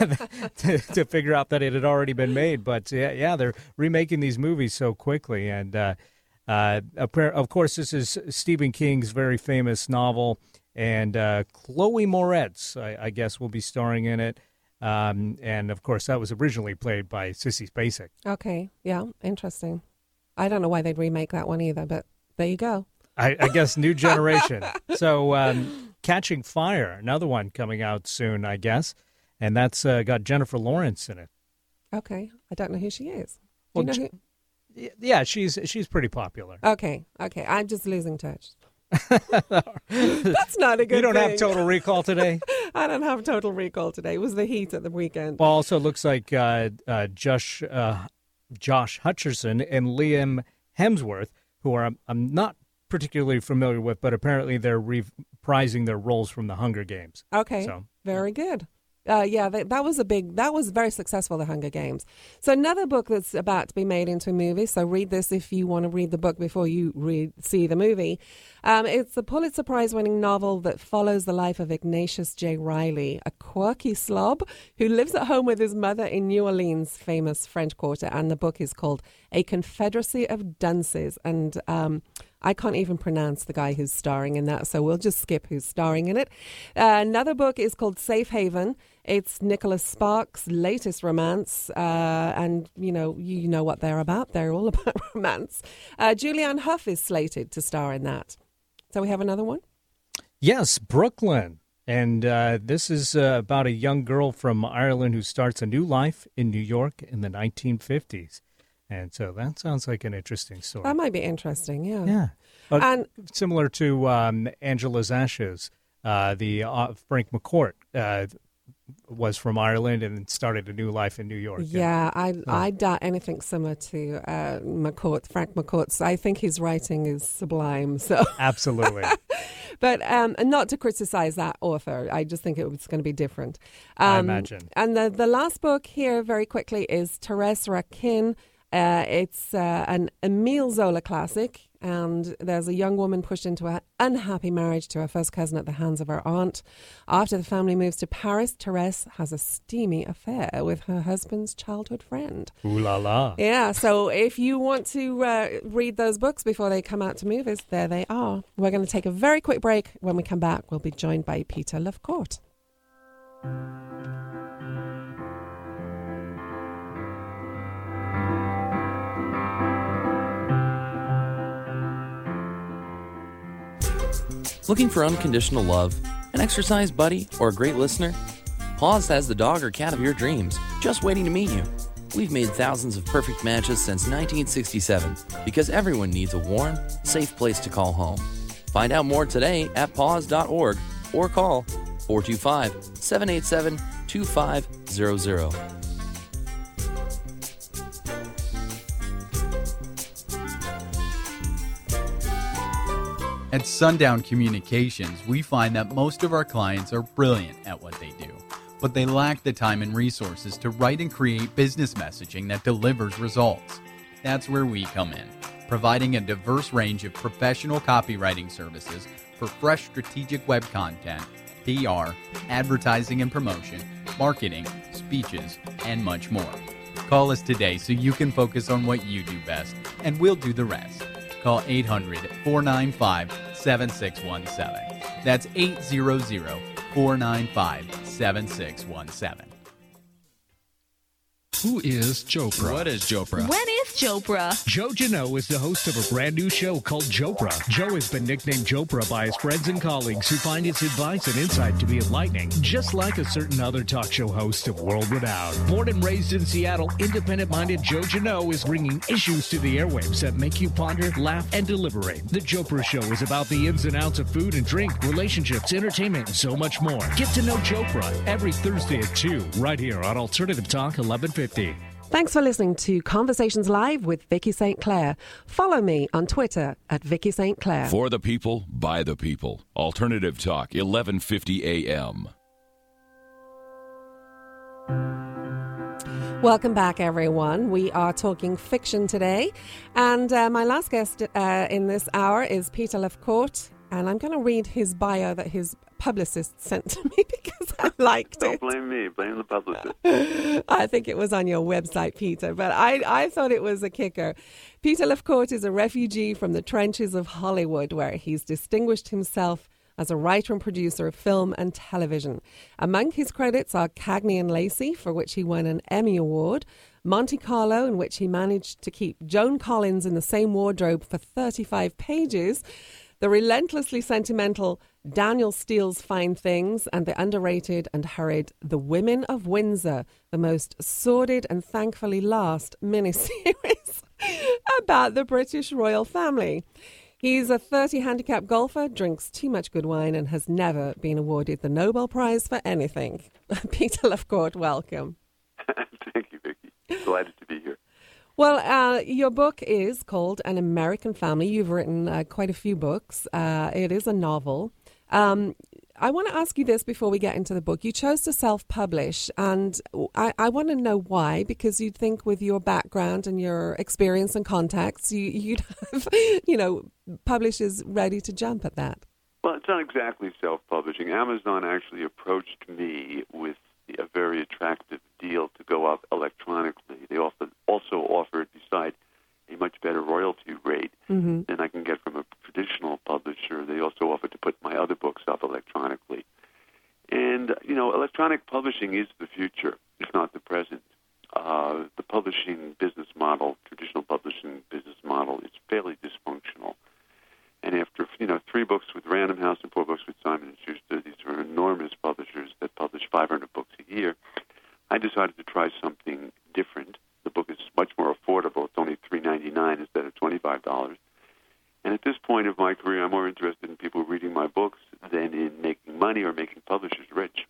I: to figure out that it had already been made. But yeah, yeah, they're remaking these movies so quickly. And uh, uh, of course, this is Stephen King's very famous novel. And uh, Chloe Moretz, I, I guess, will be starring in it. Um, and, of course, that was originally played by Sissy Spacek.
B: Okay, yeah, interesting. I don't know why they'd remake that one either, but there you go.
I: I, I guess new generation. So um, Catching Fire, another one coming out soon, I guess. And that's uh, got Jennifer Lawrence in it.
B: Okay, I don't know who she is. Do
I: well,
B: you know who?
I: Yeah, she's she's pretty popular.
B: Okay, okay, I'm just losing touch. That's not a good
I: You don't
B: thing.
I: have Total Recall today?
B: I don't have Total Recall today. It was the heat at the weekend.
I: Well, also looks like uh, uh, Josh, uh, Josh Hutcherson and Liam Hemsworth, who are I'm not particularly familiar with, but apparently they're reprising their roles from the Hunger Games.
B: Okay,
I: so,
B: very good. Uh, yeah, that, that was a big, that was very successful, The Hunger Games. So another book that's about to be made into a movie, so read this if you want to read the book before you read, see the movie. Um, it's a Pulitzer Prize-winning novel that follows the life of Ignatius J. Riley, a quirky slob who lives at home with his mother in New Orleans' famous French Quarter, and the book is called A Confederacy of Dunces, and um, I can't even pronounce the guy who's starring in that, so we'll just skip who's starring in it. Uh, another book is called Safe Haven. It's Nicholas Sparks' latest romance, uh, and you know you know what they're about. They're all about romance. Uh, Julianne Hough is slated to star in that. So we have another one?
I: Yes, Brooklyn. And uh, this is uh, about a young girl from Ireland who starts a new life in New York in the nineteen fifties. And so that sounds like an interesting story.
B: That might be interesting, yeah.
I: Yeah. Uh,
B: and
I: similar to um, Angela's Ashes, uh, the uh, Frank McCourt uh, was from Ireland and started a new life in New York.
B: Yeah, I
I: so.
B: I doubt anything similar to uh, McCourt, Frank McCourt. I think his writing is sublime. So
I: absolutely.
B: But um, not to criticize that author, I just think it was going to be different. Um,
I: I imagine.
B: And the, the last book here, very quickly, is Therese Rakin, Uh, it's uh, an Emile Zola classic, and there's a young woman pushed into an unhappy marriage to her first cousin at the hands of her aunt. After the family moves to Paris, Therese has a steamy affair with her husband's childhood friend.
I: Ooh la la.
B: Yeah, so if you want to uh, read those books before they come out to movies, there they are. We're going to take a very quick break. When we come back, we'll be joined by Peter Lovecourt.
J: Looking for unconditional love, an exercise buddy, or a great listener? Paws has the dog or cat of your dreams, just waiting to meet you. We've made thousands of perfect matches since nineteen sixty-seven because everyone needs a warm, safe place to call home. Find out more today at paws dot org or call four two five, seven eight seven, two five zero zero.
F: At Sundown Communications, we find that most of our clients are brilliant at what they do, but they lack the time and resources to write and create business messaging that delivers results. That's where we come in, providing a diverse range of professional copywriting services for fresh strategic web content, P R, advertising and promotion, marketing, speeches, and much more. Call us today so you can focus on what you do best, and we'll do the rest. Call eight hundred, four nine five, seven six one seven. That's eight hundred, four nine five, seven six one seven.
A: Who is Chopra?
G: What is Chopra?
K: When is Chopra?
A: Joe Janot is the host of a brand new show called Chopra. Joe has been nicknamed Chopra by his friends and colleagues who find his advice and insight to be enlightening, just like a certain other talk show host of world renown. Born and raised in Seattle, independent-minded Joe Janot is bringing issues to the airwaves that make you ponder, laugh, and deliberate. The Chopra Show is about the ins and outs of food and drink, relationships, entertainment, and so much more. Get to know Chopra every Thursday at two, right here on Alternative Talk eleven fifty.
B: Thanks for listening to Conversations Live with Vicky Saint Clair. Follow me on Twitter at Vicky Saint Clair.
G: For the people, by the people. Alternative Talk, eleven fifty A M.
B: Welcome back, everyone. We are talking fiction today. And uh, my last guest uh, in this hour is Peter Lovecourt. And I'm going to read his bio that his publicist sent to me because I liked
L: Don't
B: it.
L: Don't blame me. Blame the publicist.
B: I think it was on your website, Peter, but I, I thought it was a kicker. Peter Lovecourt is a refugee from the trenches of Hollywood, where he's distinguished himself as a writer and producer of film and television. Among his credits are Cagney and Lacey, for which he won an Emmy Award, Monte Carlo, in which he managed to keep Joan Collins in the same wardrobe for thirty-five pages, the relentlessly sentimental Daniel Steele's Fine Things, and the underrated and hurried The Women of Windsor, the most sordid and thankfully last miniseries about the British royal family. He's a thirty handicap golfer, drinks too much good wine, and has never been awarded the Nobel Prize for anything. Peter Lovecourt, welcome.
L: Thank you, Vicky. Delighted to be here.
B: Well, uh, your book is called An American Family. You've written uh, quite a few books. Uh, it is a novel. Um, I want to ask you this before we get into the book. You chose to self-publish, and I, I want to know why, because you'd think with your background and your experience and contacts, you, you'd have, you know, publishers ready to jump at that.
L: Well, it's not exactly self-publishing. Amazon actually approached me with a very attractive deal to go up electronically. They also also offered, besides a much better royalty rate
B: mm-hmm.
L: than I can get from a traditional publisher, they also offered to put my other books up electronically. And, you know, electronic publishing is the future, if not the present. Uh, the publishing business model, traditional publishing business model, is fairly dysfunctional. And after, you know, three books with Random House and four books with Simon and Schuster, these are enormous publishers that publish five hundred books a year, I decided to try something different. The book is much more affordable. It's only three dollars and ninety-nine cents instead of twenty-five dollars. And at this point of my career, I'm more interested in people reading my books than in making money or making publishers rich.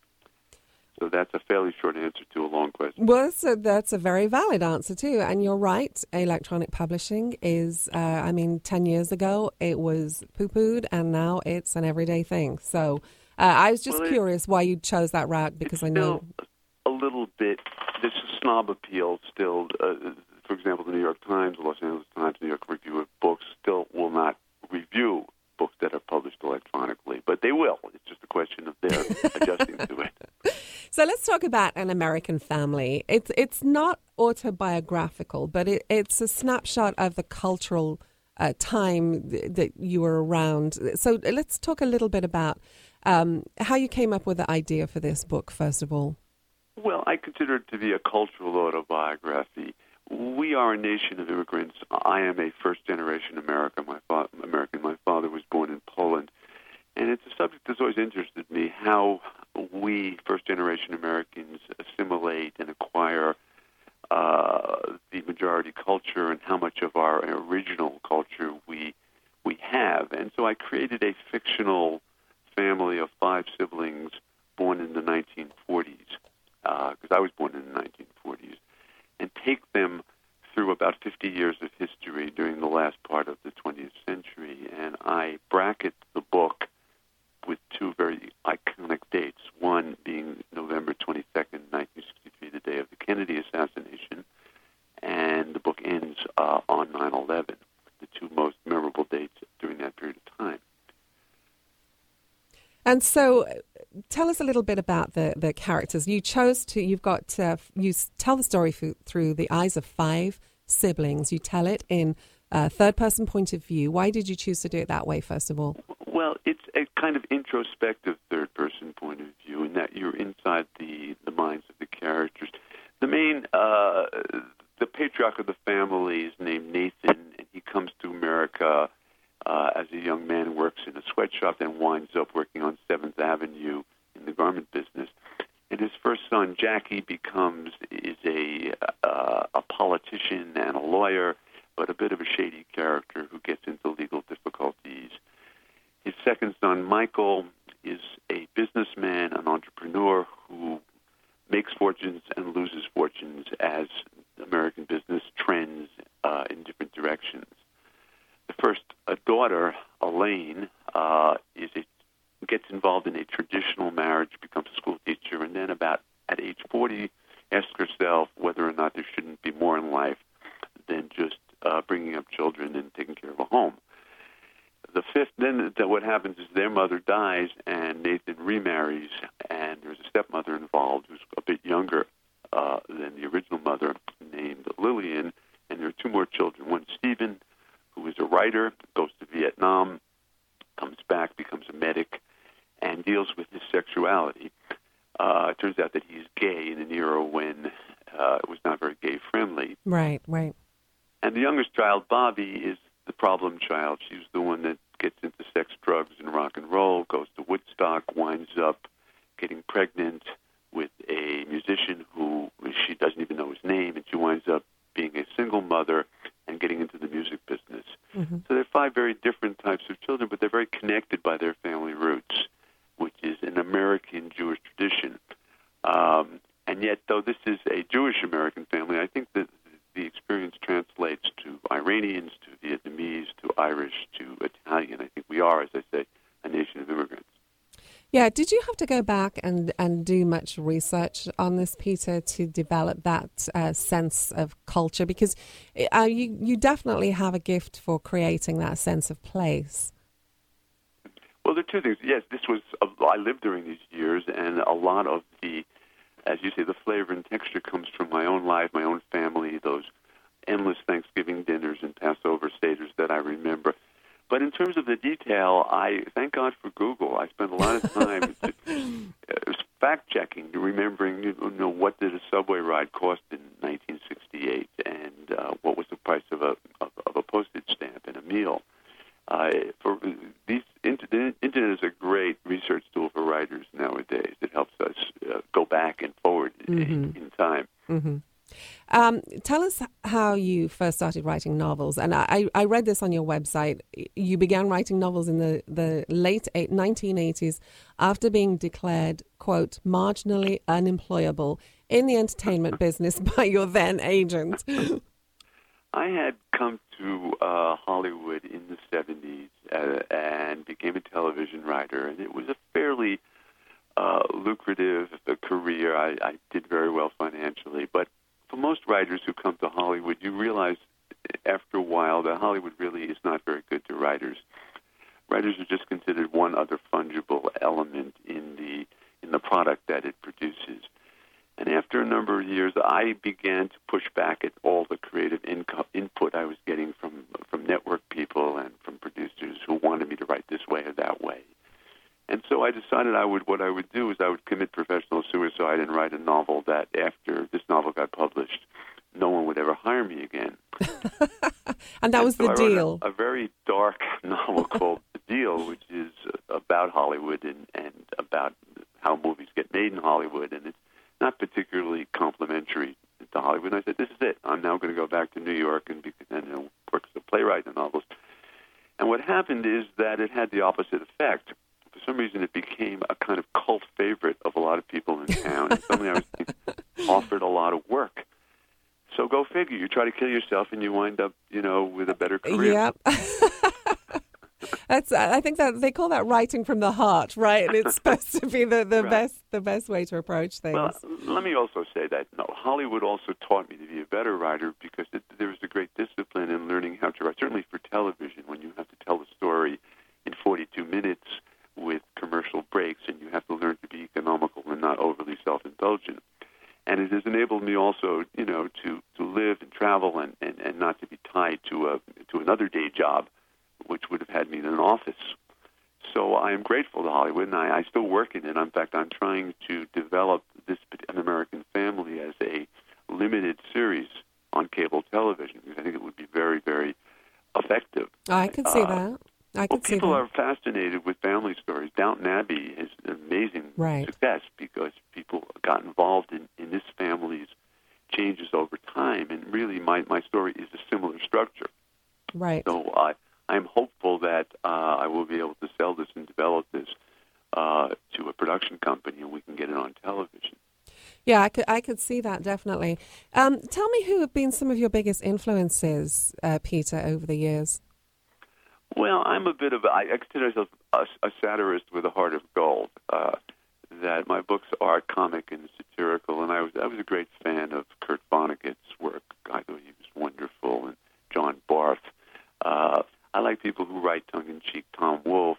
L: So that's a fairly short answer to a long question.
B: Well, so that's a very valid answer too. And you're right, electronic publishing is, uh, I mean, ten years ago it was poo-pooed and now it's an everyday thing. So uh, I was just
L: well, it,
B: curious why you chose that route, because I know...
L: a little bit, there's a snob appeal still uh, for example, the New York Times, the Los Angeles Times, New York Review of Books still will not review books that are published electronically, but they will. It's just a question of their adjusting to it.
B: So let's talk about An American Family. It's it's not autobiographical, but it, it's a snapshot of the cultural uh, time th- that you were around. So let's talk a little bit about um, how you came up with the idea for this book, first of all.
L: Well, I consider it to be a cultural autobiography. We are a nation of immigrants. I am a first-generation American. My fa- American. My father was born in Poland. And it's a subject that's always interested me, how we first-generation Americans assimilate and acquire uh, the majority culture and how much of our original culture we we have. And so I created a fictional family of five siblings born in the nineteen forties, because uh, I was born in the nineteen forties, and take them through about fifty years of history during the last part of the twentieth century. And I bracket the book with two very iconic dates, one being November twenty-second, nineteen sixty-three, the day of the Kennedy assassination, and the book ends uh, on nine eleven, the two most memorable dates during that period of time.
B: And so tell us a little bit about the, the characters. You chose to, you've got, uh, you tell the story through, through the eyes of five siblings. You tell it in a third-person point of view. Why did you choose to do it that way, first of all?
L: Well, it's a kind of introspective third-person point of view in that you're inside the, the minds of the characters. The main, uh, the patriarch of the family is named Nathan, and he comes to America uh, as a young man and works in a sweatshop, then winds up working on seventh Avenue in the garment business. And his first son, Jackie, becomes is a uh, a politician and a lawyer, but a bit of a shady character who gets into legal difficulties. His second son, Michael, is a businessman, an entrepreneur who makes fortunes and loses fortunes as American business trends uh, in different directions. The first uh, daughter, Elaine, uh, is a, gets involved in a traditional marriage, becomes a school teacher, and then about at age forty asks herself whether or not there shouldn't be more in life than just uh, bringing up children and taking care of a home. The fifth, then the, what happens is their mother dies, and Nathan remarries, and there's a stepmother involved who's a bit younger uh, than the original mother, named Lillian, and there are two more children. One, Stephen, who is a writer, goes to Vietnam, comes back, becomes a medic, and deals with his sexuality. Uh, it turns out that he's gay in an era when uh, it was not very gay-friendly.
B: Right, right.
L: And the youngest child, Bobby, is the problem child. She's the one that gets into sex, drugs, and rock and roll, goes to Woodstock, winds up getting pregnant with a musician who she doesn't even know his name, and she winds up being a single mother and getting into the music business. Mm-hmm. So there are five very different types of children, but they're very connected by their family roots, which is an American Jewish tradition. Um, and yet, though this is a Jewish-American family, I think that the experience translates to Iranians, to Vietnamese, to Irish, to Italian. I think we are, as I say, a nation of immigrants.
B: Yeah, did you have to go back and, and do much research on this, Peter, to develop that uh, sense of culture? Because uh, you, you definitely have a gift for creating that sense of place.
L: Well, there are two things. Yes, this was, uh, I lived during these years, and a lot of the, as you say, the flavor and texture comes from my own life, my own family, those endless Thanksgiving dinners and Passover Seders that I remember. But in terms of the detail, I thank God for Google. I spent a lot of time uh, fact-checking, remembering, you know, what did a subway ride cost in nineteen sixty-eight, and uh, what was the price of a of, of a postage stamp and a meal. Uh, for these, the internet is a great research tool for writers nowadays. It helps us uh, go back and forward mm-hmm. in, in time.
B: Mm-hmm. Um, tell us how you first started writing novels. And I, I read this on your website. You began writing novels in the, the late nineteen eighties after being declared, quote, marginally unemployable in the entertainment business by your then agent.
L: I had come to uh, Hollywood in the seventies uh, and became a television writer, and it was a fairly uh, lucrative career. I, I did very well financially, but for most writers who come to Hollywood, you realize after a while that Hollywood really is not very good to writers. Writers are just considered one other fungible element in the in the product that it produces. And after a number of years, I began to push back at all the creative inco- input I was getting from from network people and from producers who wanted me to write this way or that way. And so I decided I would what I would do is I would commit professional suicide and write a novel that after this novel got published, no one would ever hire me again.
B: And that
L: and
B: was
L: so
B: the
L: I
B: deal.
L: Wrote a, a very dark novel called The Deal, which is about Hollywood and, and about how movies get made in Hollywood. And it's not particularly complimentary to Hollywood. And I said, this is it. I'm now going to go back to New York and, be, and you know, work as a playwright and novelist. And what happened is that it had the opposite effect. For some reason, it became a kind of cult favorite of a lot of people in town. And suddenly I was being offered a lot of work. So go figure. You try to kill yourself, and you wind up, you know, with a better career.
B: Yep. That's. I think that they call that writing from the heart, right? And it's supposed to be the, the
L: Right.
B: best the best way to approach things.
L: Well, let me also say that no, Hollywood also taught me to be a better writer because it, there was a great discipline in learning how to write. Certainly for television, when you have to tell the story in forty-two minutes with commercial breaks, and you have to learn to be economical and not overly self-indulgent. And it has enabled me also, you know, to, to live and travel and, and, and not to be tied to a to another day job, which would have had me in an office. So I am grateful to Hollywood, and I, I still work in it. In fact, I'm trying to develop this An American Family as a limited series on cable television because I think it would be very, very effective.
B: I can see
L: Uh,
B: that. I
L: Well,
B: can see
L: people
B: that.
L: are fascinated with family stories. Downton Abbey is an amazing
B: Right.
L: success because people got involved in, in this family's changes over time, and really my, my story is a similar structure.
B: Right.
L: So I, I'm hopeful that uh, I will be able to sell this and develop this uh, to a production company, and we can get it on television.
B: Yeah, I could I could see that definitely. Um, tell me who have been some of your biggest influences, uh, Peter, over the years.
L: Well, I'm a bit of a, I consider myself a, a satirist with a heart of gold. Uh, that my books are comic and satirical, and I was I was a great fan of Kurt Vonnegut's work. I thought he was wonderful, and John Barth. Uh, I like people who write tongue-in-cheek. Tom Wolfe,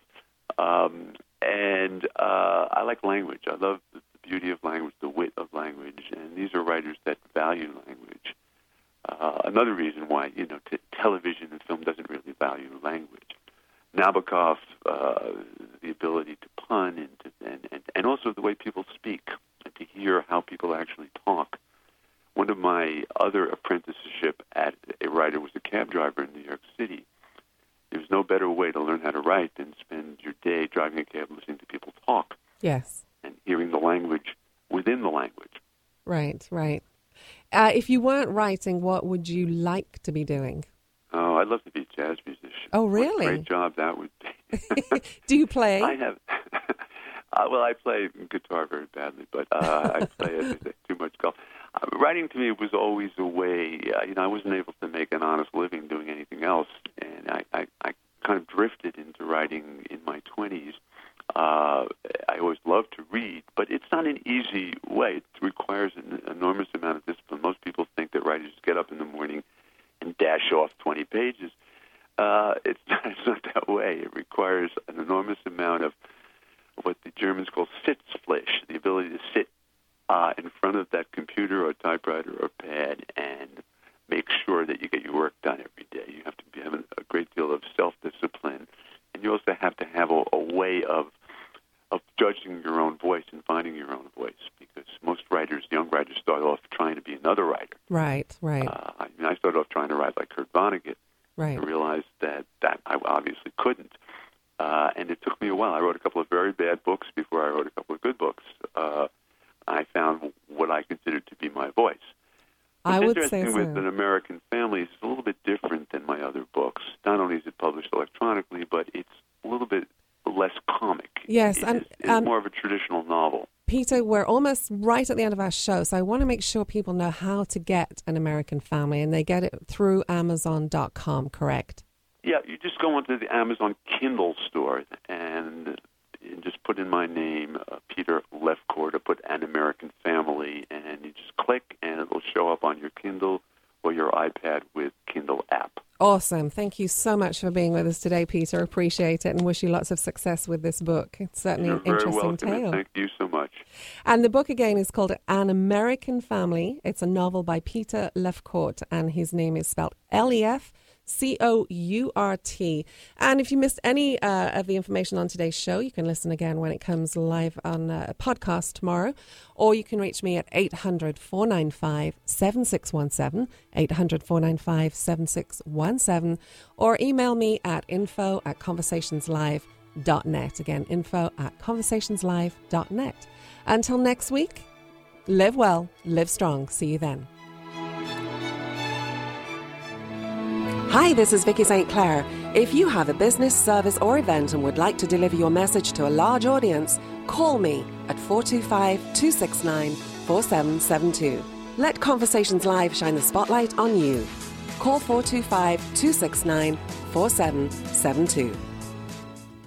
L: um, and uh, I like language. I love the beauty of language, the wit of language, and these are writers that value language. Uh, another reason why, you know, t- television and film doesn't really value language. Nabokov, uh, the ability to pun and, to, and, and, and also the way people speak and to hear how people actually talk. One of my other apprenticeship at a writer was a cab driver in New York City. There's no better way to learn how to write than spend your day driving a cab listening to people talk
B: Yes.
L: and hearing the language within the language.
B: Right, right. Uh, if you weren't writing, what would you like to be doing?
L: Oh, I'd love to be a jazz musician.
B: Oh,
L: What a
B: really?
L: great job that would be.
B: Do you play?
L: I have. uh, well, I play guitar very badly, but uh, I play as I say, too much golf. Uh, writing to me was always a way. Uh, you know, I wasn't able to make an honest living doing anything else, and I, I, I kind of drifted into writing in my twenties. Uh, I always loved to read, but it's not an easy way. It requires an enormous amount of discipline. Most people think that writers get up in the morning and dash off twenty pages. Uh, it's, not, it's not that way. It requires an enormous amount of what the Germans call Sitzfleisch, the ability to sit uh, in front of that computer or typewriter or pad and make sure that you get your work done every day. You have to be having a great deal of self-discipline, and you also have to have a, a way of of judging your own voice and finding your own voice, because most writers, young writers, start off trying to be another writer.
B: Right, right.
L: Uh, I mean, I started off trying to write like Kurt Vonnegut.
B: Right.
L: I realized that, that I obviously couldn't. Uh, and it took me a while. I wrote a couple of very bad books before I wrote a couple of good books. Uh, I found what I considered to be my voice. What's
B: I would say
L: interesting
B: so.
L: with An American Family is it's a little bit different than my other books. Not only is it published electronically, but it's a little bit less comic.
B: Yes,
L: It
B: and
L: is- it's
B: um,
L: more of a traditional novel.
B: Peter, we're almost right at the end of our show, so I want to make sure people know how to get An American Family, and they get it through Amazon dot com, correct?
L: Yeah, you just go onto the Amazon Kindle store, and and just put in my name, uh, Peter Lefcourt, or put An American Family, and you just click, and it'll show up on your Kindle or your iPad with Kindle app.
B: Awesome. Thank you so much for being with us today, Peter. Appreciate it and wish you lots of success with this book. It's certainly
L: You're
B: an interesting
L: very welcome,
B: tale.
L: and thank you so much.
B: And the book again is called An American Family. It's a novel by Peter Lefcourt, and his name is spelled L E F C O U R T. And if you missed any uh, of the information on today's show, you can listen again when it comes live on uh, a podcast tomorrow, or you can reach me at eight hundred, four nine five, seven six one seven, eight hundred, four nine five, seven six one seven, or email me at info at conversationslive dot net. Again, info at conversationslive dot net. Until next week, live well, live strong. See you then. Hi, this is Vicky Saint Clair. If you have a business, service or event and would like to deliver your message to a large audience, call me at four two five, two six nine, four seven seven two. Let Conversations Live shine the spotlight on you. Call four two five, two six nine, four seven seven two.